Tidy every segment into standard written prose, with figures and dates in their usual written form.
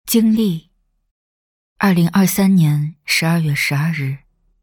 经历2023年12月12日。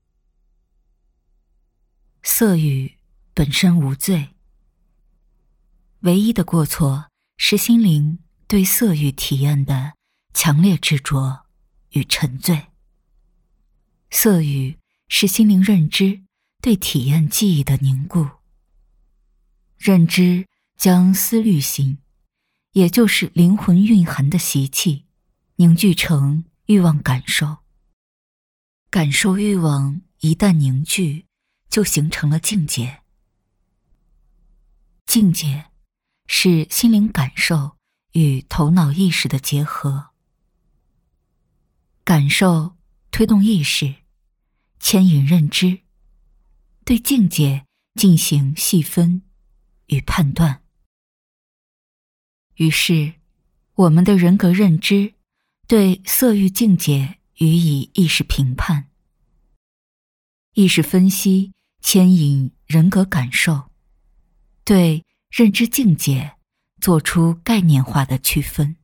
色欲本身无罪，唯一的过错是心灵对色欲体验的强烈执着与沉醉。色欲是心灵认知对体验记忆的凝固。认知将思虑心，也就是灵魂蕴含的习气，凝聚成欲望感受。感受欲望一旦凝聚，就形成了境界。境界是心灵感受与头脑意识的结合。感受推动意识，牵引认知，对境界进行细分与判断。于是，我们的人格认知对色欲境界予以意识评判，意识分析牵引人格感受，对认知境界做出概念化的区分。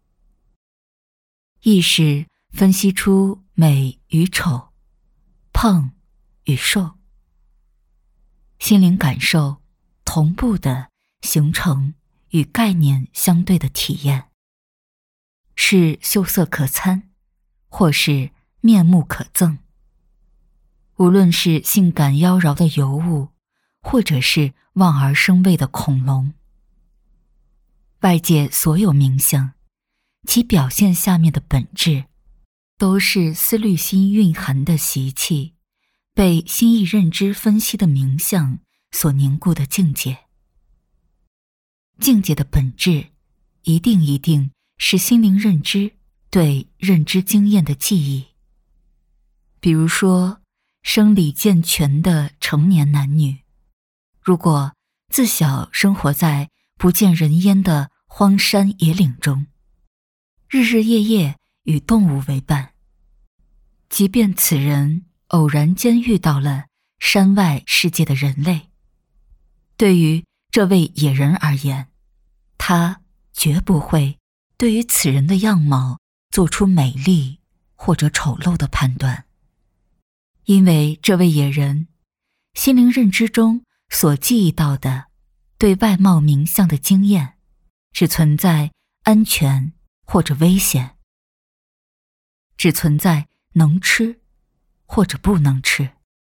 意识分析出美与丑，胖与瘦，心灵感受同步地形成与概念相对的体验，是秀色可餐，或是面目可憎。无论是性感妖娆的尤物，或者是望而生畏的恐龙，外界所有名相，其表现下面的本质，都是思虑心蕴含的习气，被心意认知分析的名相所凝固的境界。境界的本质，一定是心灵认知对认知经验的记忆。比如说，生理健全的成年男女，如果自小生活在不见人烟的荒山野岭中，日日夜夜与动物为伴，即便此人偶然间遇到了山外世界的人类，对于这位野人而言，他绝不会对于此人的样貌做出美丽或者丑陋的判断，因为这位野人心灵认知中所记忆到的对外貌名相的经验，只存在安全或者危险，只存在能吃或者不能吃。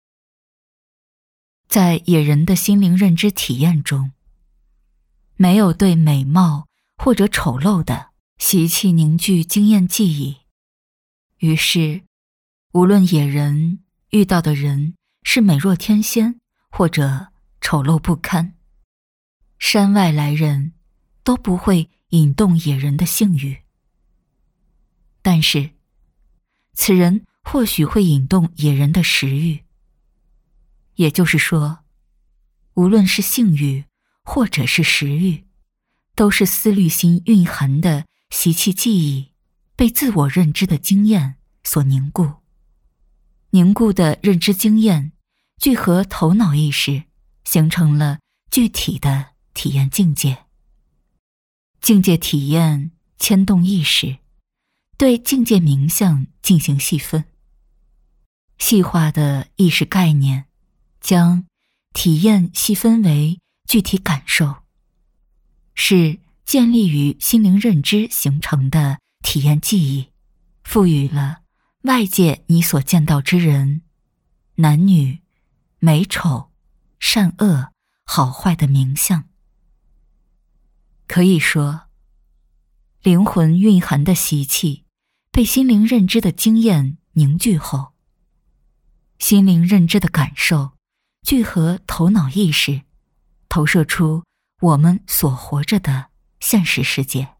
在野人的心灵认知体验中，没有对美貌或者丑陋的习气凝聚经验记忆，于是无论野人遇到的人是美若天仙或者丑陋不堪，山外来人都不会引动野人的性欲。但是此人或许会引动野人的食欲。也就是说，无论是性欲或者是食欲，都是思虑心蕴含的习气记忆被自我认知的经验所凝固。凝固的认知经验聚合头脑意识，形成了具体的体验境界。境界体验牵动意识，对境界名相进行细分。细化的意识概念将体验细分为具体感受，是建立于心灵认知形成的体验记忆，赋予了外界你所见到之人、男女、美丑、善恶、好坏的名相。可以说，灵魂蕴含的习气被心灵认知的经验凝聚后，心灵认知的感受聚合头脑意识，投射出我们所活着的现实世界。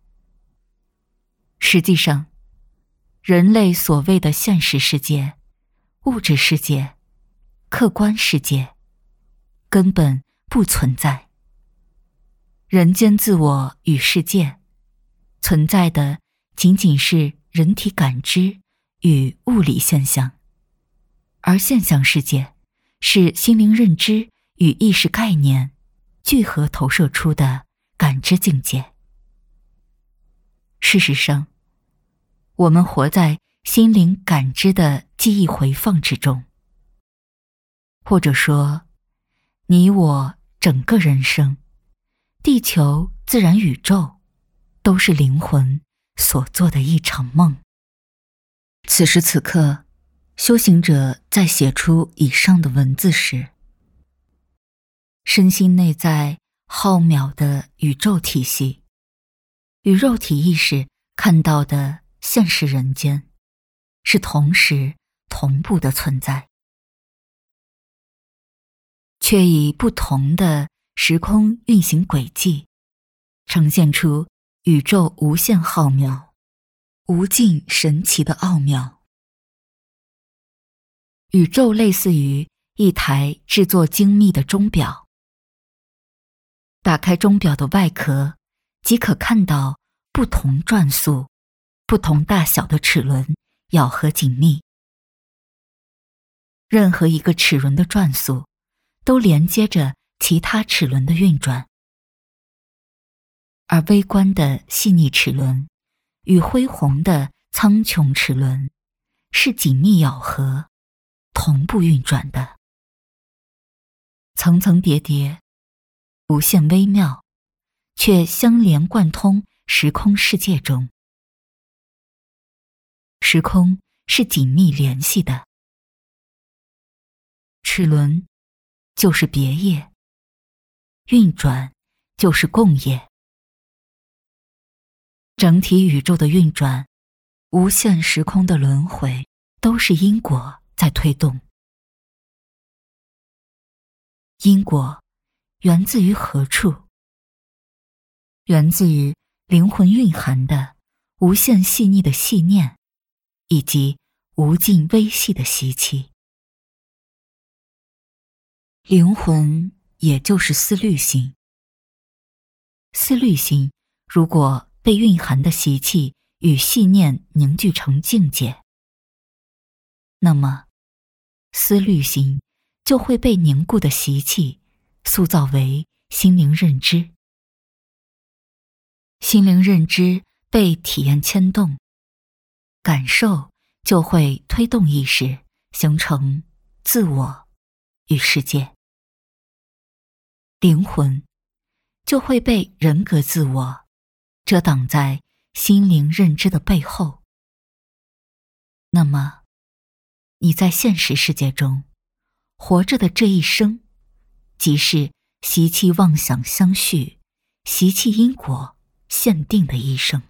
实际上，人类所谓的现实世界、物质世界、客观世界根本不存在。人间自我与世界存在的仅仅是人体感知与物理现象，而现象世界是心灵认知与意识概念聚合投射出的感知境界。事实上， 我们活在心灵感知的记忆回放之中，或者说，你我整个人生，地球、自然宇宙，都是灵魂所做的一场梦。此时此刻，修行者在写出以上的文字时，身心内在浩渺的宇宙体系，与肉体意识看到的现实人间，是同时同步的存在，却以不同的时空运行轨迹，呈现出宇宙无限浩渺、无尽神奇的奥妙。宇宙类似于一台制作精密的钟表，打开钟表的外壳，即可看到不同转速、不同大小的齿轮咬合紧密。任何一个齿轮的转速，都连接着其他齿轮的运转，而微观的细腻齿轮与恢宏的苍穹齿轮是紧密咬合、同步运转的，层层叠叠，无限微妙，却相连贯通时空世界中。时空是紧密联系的，齿轮就是别业，运转就是共业。整体宇宙的运转，无限时空的轮回，都是因果在推动。因果源自于何处？源自于灵魂蕴含的无限细腻的细念，以及无尽微细的习气。灵魂也就是思虑心。思虑心如果被蕴含的习气与细念凝聚成境界，那么思虑心就会被凝固的习气塑造为心灵认知。心灵认知被体验牵动，感受就会推动意识形成自我与世界。灵魂就会被人格自我遮挡在心灵认知的背后。那么，你在现实世界中活着的这一生，即是习气妄想相续、习气因果限定的一生。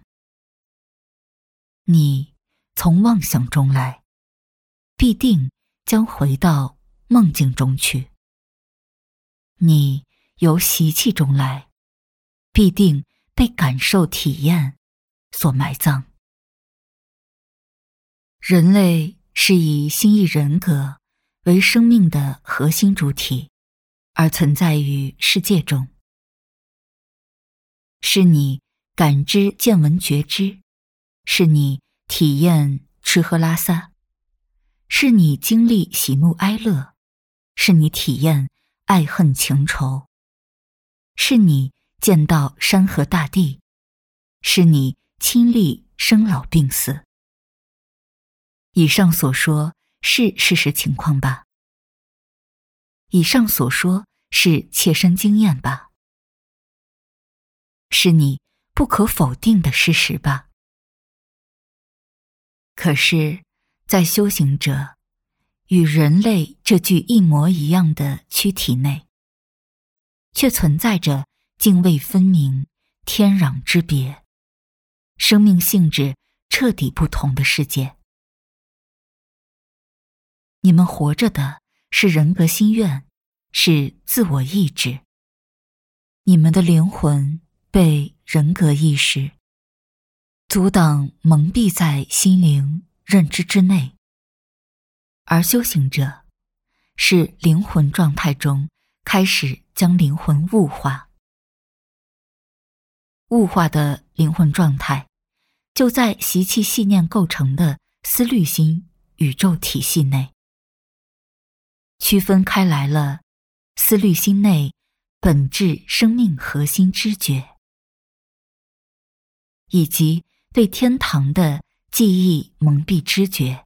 你从妄想中来，必定将回到梦境中去。你由习气中来，必定被感受体验所埋葬。人类是以心意人格为生命的核心主体而存在于世界中，是你感知见闻觉知，是你体验吃喝拉撒，是你经历喜怒哀乐，是你体验爱恨情仇，是你见到山河大地，是你亲历生老病死。以上所说是事实情况吧？以上所说是切身经验吧？是你不可否定的事实吧？可是，在修行者与人类这具一模一样的躯体内，却存在着泾渭分明、天壤之别，生命性质彻底不同的世界。你们活着的是人格心愿，是自我意志。你们的灵魂被人格意识阻挡蒙蔽在心灵认知之内，而修行者是灵魂状态中开始将灵魂物化。物化的灵魂状态就在习气细念构成的思虑心宇宙体系内，区分开来了思虑心内本质生命核心知觉，以及对天堂的记忆蒙蔽知觉，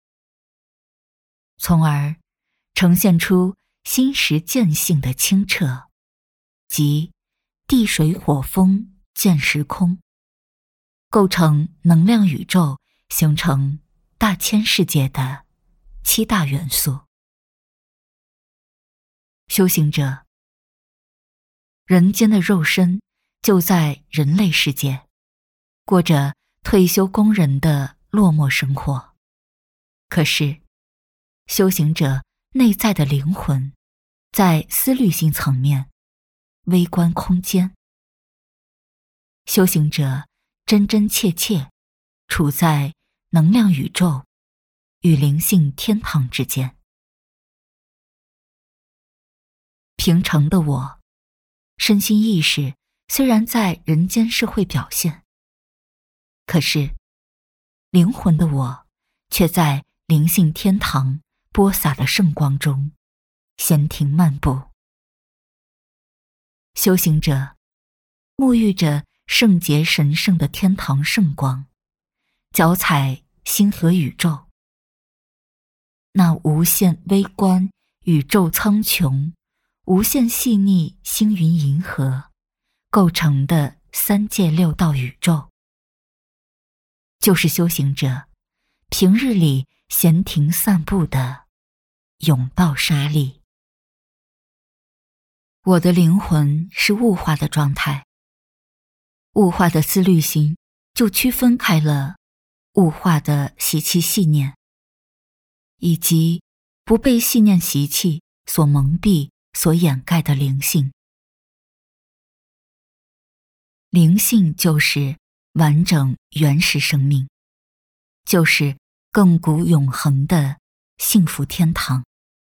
从而呈现出心识见性的清澈，即地水火风见时空，构成能量宇宙，形成大千世界的7大元素。修行者，人间的肉身就在人类世界，过着退休工人的落寞生活。可是，修行者内在的灵魂，在思虑性层面，微观空间。修行者真真切切处在能量宇宙与灵性天堂之间。平常的我，身心意识虽然在人间社会表现，可是灵魂的我却在灵性天堂播撒的圣光中闲庭漫步。修行者沐浴着圣洁神圣的天堂圣光，脚踩星河宇宙，那无限微观宇宙苍穹，无限细腻星云银河构成的3界6道宇宙，就是修行者平日里闲庭散步的甬道沙砾。我的灵魂是物化的状态，物化的思虑心就区分开了物化的习气细念，以及不被细念习气所蒙蔽所掩盖的灵性。灵性就是完整原始生命，就是亘古永恒的幸福天堂。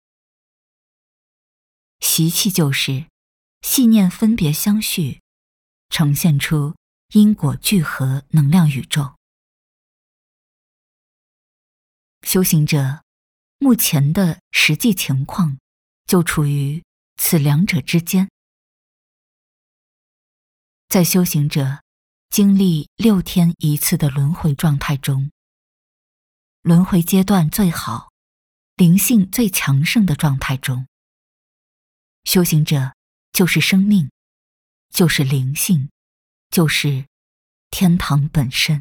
习气就是细念分别相续，呈现出因果聚合能量宇宙。修行者目前的实际情况就处于此两者之间。在修行者经历6天一次的轮回状态中，轮回阶段最好、灵性最强盛的状态中，修行者就是生命，就是灵性，就是天堂本身。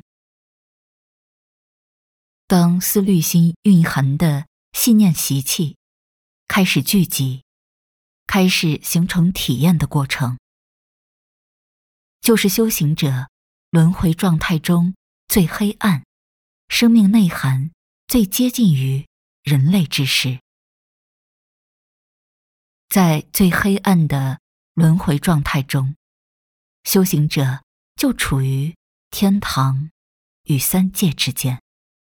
当思虑心蕴含的信念习气开始聚集，开始形成体验的过程，就是修行者轮回状态中最黑暗、生命内涵最接近于人类之时。在最黑暗的轮回状态中，修行者就处于天堂与3界之间。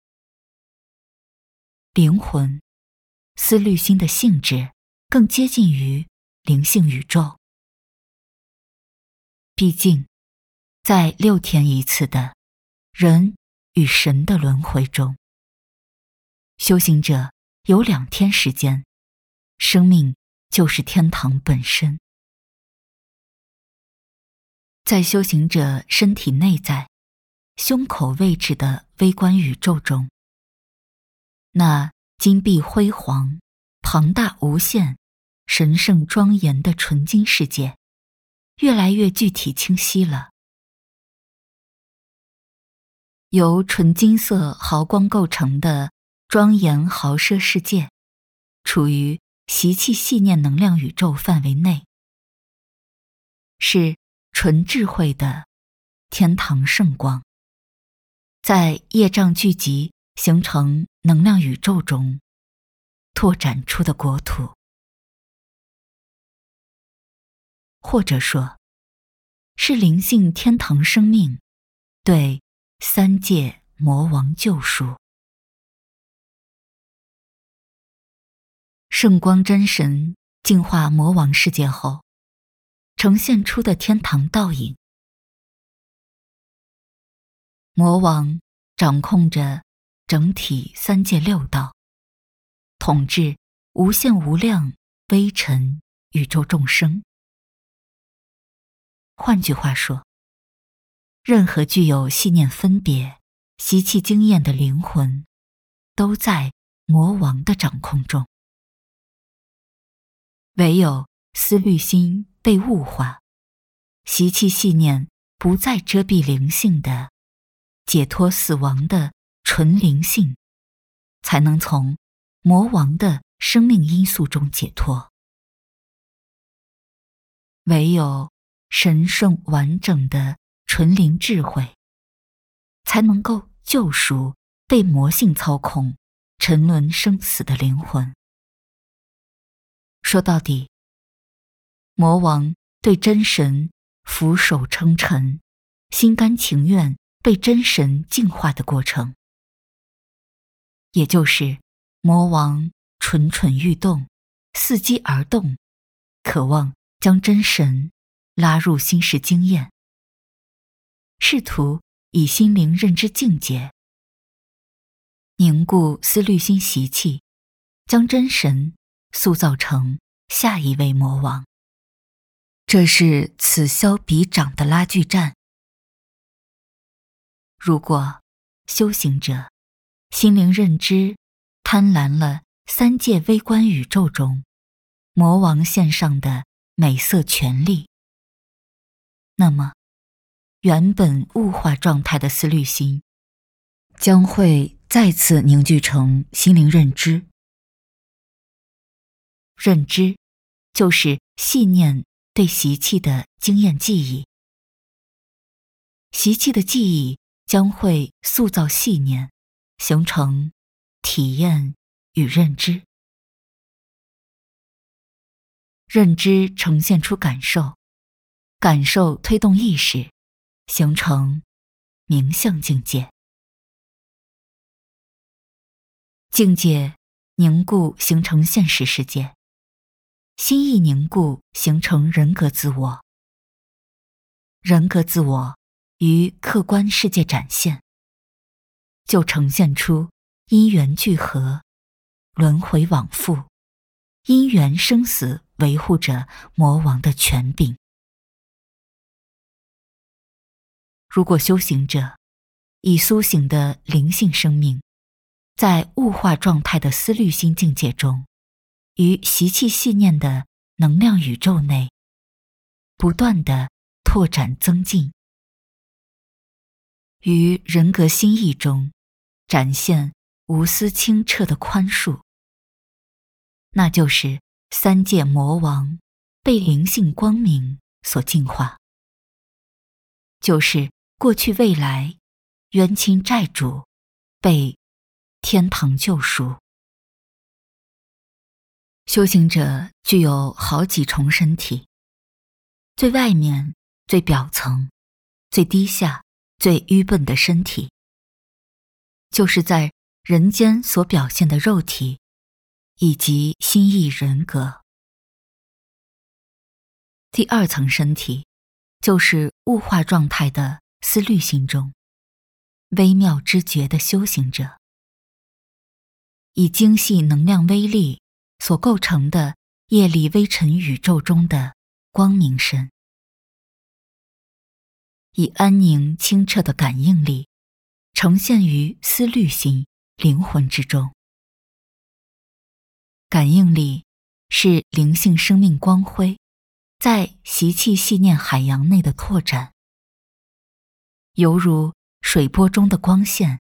灵魂、思虑心的性质更接近于灵性宇宙。毕竟，在6天一次的人与神的轮回中，修行者有2天时间，生命就是天堂本身。在修行者身体内在胸口位置的微观宇宙中，那金碧辉煌、庞大无限、神圣庄严的纯金世界越来越具体清晰了。由纯金色毫光构成的庄严豪奢世界，处于习气细念能量宇宙范围内，是纯智慧的天堂圣光，在业障聚集形成能量宇宙中拓展出的国土，或者说是灵性天堂生命对3界魔王救赎。圣光真神净化魔王世界后呈现出的天堂倒影。魔王掌控着整体3界6道，统治无限无量微尘宇宙众生。换句话说，任何具有信念分别、 习气经验的灵魂，都在魔王的掌控中。唯有思虑心被物化，习气细念不再遮蔽灵性的解脱死亡的纯灵性，才能从魔王的生命因素中解脱。唯有神圣完整的纯灵智慧，才能够救赎被魔性操控、沉沦生死的灵魂。说到底，魔王对真神俯首称臣，心甘情愿被真神净化的过程，也就是魔王蠢蠢欲动，伺机而动，渴望将真神拉入心识经验，试图以心灵认知境界凝固思虑心习气，将真神塑造成下一位魔王。这是此消彼长的拉锯战。如果修行者心灵认知贪婪了三界微观宇宙中魔王线上的美色权利，那么原本物化状态的思虑心将会再次凝聚成心灵认知。认知就是细念对习气的经验记忆，习气的记忆将会塑造细念，形成体验与认知。认知呈现出感受，感受推动意识，形成名相境界。境界凝固形成现实世界，心意凝固形成人格自我，人格自我于客观世界展现，就呈现出因缘聚合、轮回往复、因缘生死维护着魔王的权柄。如果修行者以苏醒的灵性生命，在物化状态的思虑心境界中，于习气细念的能量宇宙内不断地拓展增进，于人格心意中展现无私清澈的宽恕，那就是三界魔王被灵性光明所净化，就是过去未来冤亲债主被天堂救赎。修行者具有好几重身体，最外面、最表层、最低下、最愚笨的身体，就是在人间所表现的肉体以及心意人格。第二层身体就是物化状态的思虑心中微妙知觉的修行者，以精细能量威力所构成的业力微尘宇宙中的光明身，以安宁清澈的感应力呈现于思虑心灵魂之中。感应力是灵性生命光辉在习气细念海洋内的拓展，犹如水波中的光线，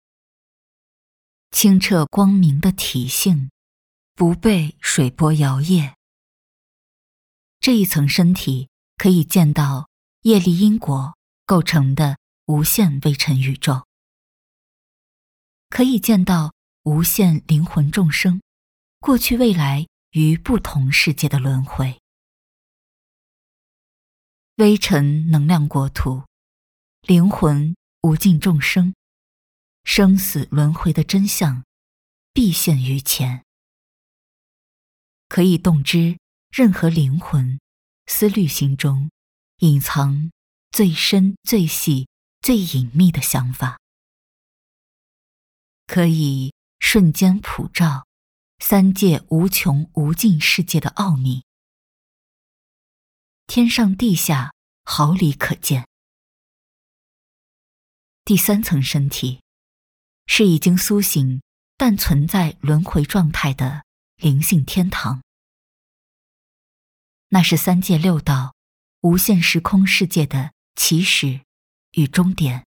清澈光明的体性不被水波摇曳。这一层身体可以见到业力因果构成的无限微尘宇宙，可以见到无限灵魂众生过去未来于不同世界的轮回。微尘能量国土，灵魂无尽众生，生死轮回的真相必现于前，可以洞知任何灵魂思虑心中隐藏最深最细最隐秘的想法，可以瞬间普照三界无穷无尽世界的奥秘，天上地下毫厘可见。第三层身体是已经苏醒但存在轮回状态的灵性天堂。那是三界六道无限时空世界的起始与终点。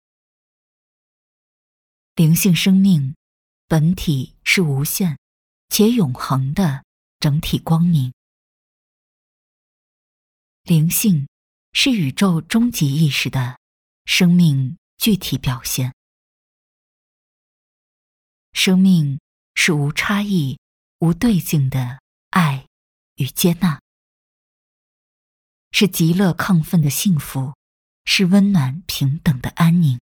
灵性生命本体是无限且永恒的整体光明。灵性是宇宙终极意识的生命具体表现。生命是无差异、无对境的爱与接纳，是极乐亢奋的幸福，是温暖平等的安宁。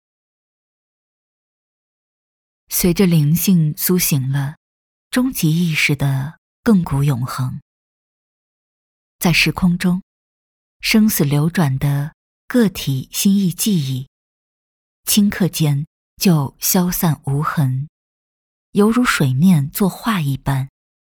随着灵性苏醒了终极意识的亘古永恒，在时空中生死流转的个体心意记忆，顷刻间就消散无痕，犹如水面作画一般。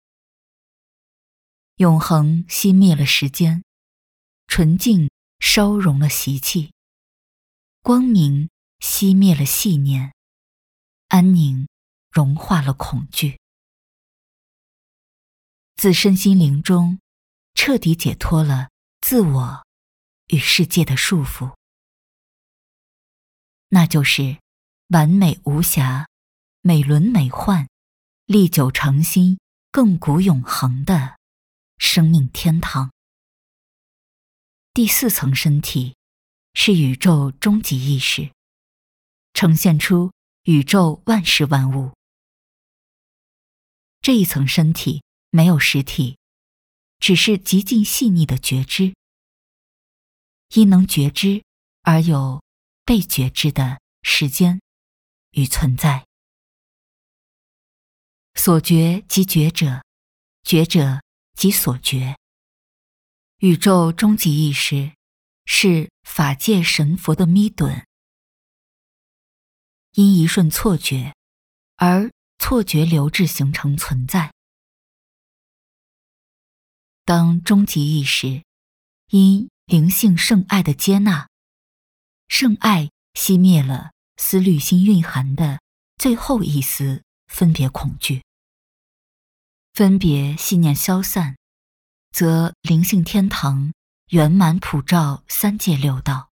永恒熄灭了时间，纯净烧融了习气，光明熄灭了细念，安宁融化了恐惧。自身心灵中彻底解脱了自我与世界的束缚，那就是完美无瑕、美轮美奂、历久常新、亘古永恒的生命天堂。第四层身体是宇宙终极意识，呈现出宇宙万事万物。这一层身体没有实体，只是极尽细腻的觉知，因能觉知而有被觉知的时间与存在。所觉即觉者，觉者即所觉。宇宙终极意识是法界神佛的密顿，因一瞬错觉而错觉流至形成存在。当终极意识因灵性圣爱的接纳，圣爱熄灭了思虑心蕴含的最后一丝分别恐惧，分别信念消散，则灵性天堂圆满普照三界六道。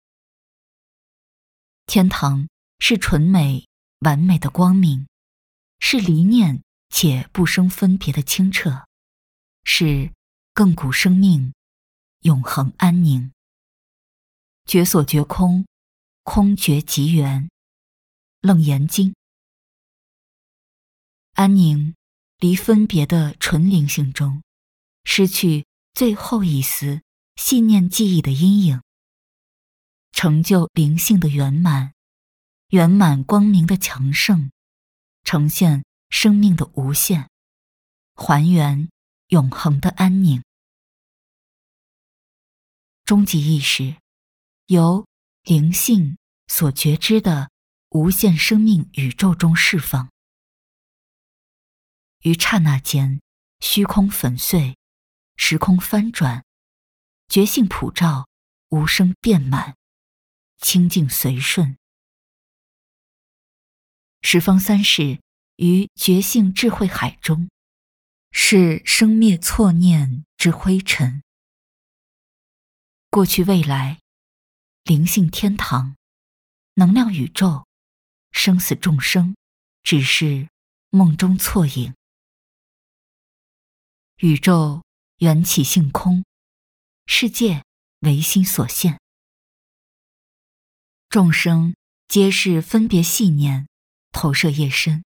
天堂是纯美完美的光明，是离念且不生分别的清澈，是亘古生命永恒安宁。觉所觉空，空觉即圆。楞严经。安宁离分别的纯灵性中，失去最后一丝信念记忆的阴影，成就灵性的圆满，圆满光明的强盛，呈现生命的无限，还原永恒的安宁。终极意识由灵性所觉知的无限生命宇宙中释放，于刹那间，虚空粉碎，时空翻转，觉性普照，无声遍满，清净随顺。十方三世于觉性智慧海中，是生灭错念之灰尘。过去未来，灵性天堂，能量宇宙，生死众生，只是梦中错影。宇宙缘起性空，世界唯心所现。众生皆是分别系念，投射业身。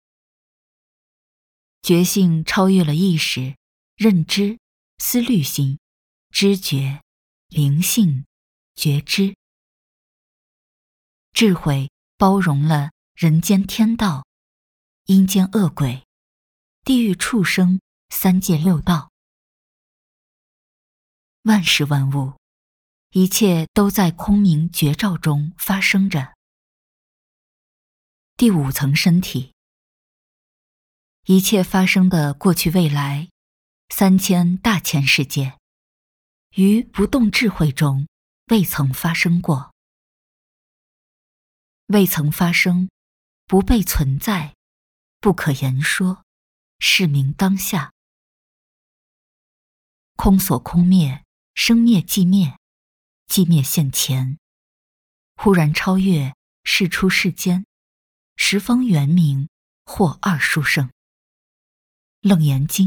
觉性超越了意识、认知、思虑心、知觉、灵性、觉知。智慧包容了人间天道、阴间恶鬼、地狱畜生、三界六道。万事万物，一切都在空明觉照中发生着。第五层身体，一切发生的过去未来，3000大千世界，于不动智慧中未曾发生过。未曾发生， 不被存在，不可言说，是名当下。空所空灭，生灭寂灭，寂灭现前，忽然超越，世出世间，十方圆明，或二殊胜。楞严经。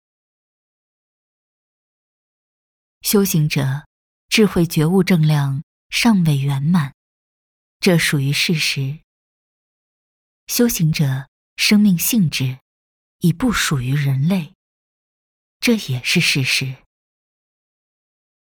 修行者智慧觉悟正量尚未圆满，这属于事实。修行者生命性质已不属于人类，这也是事实。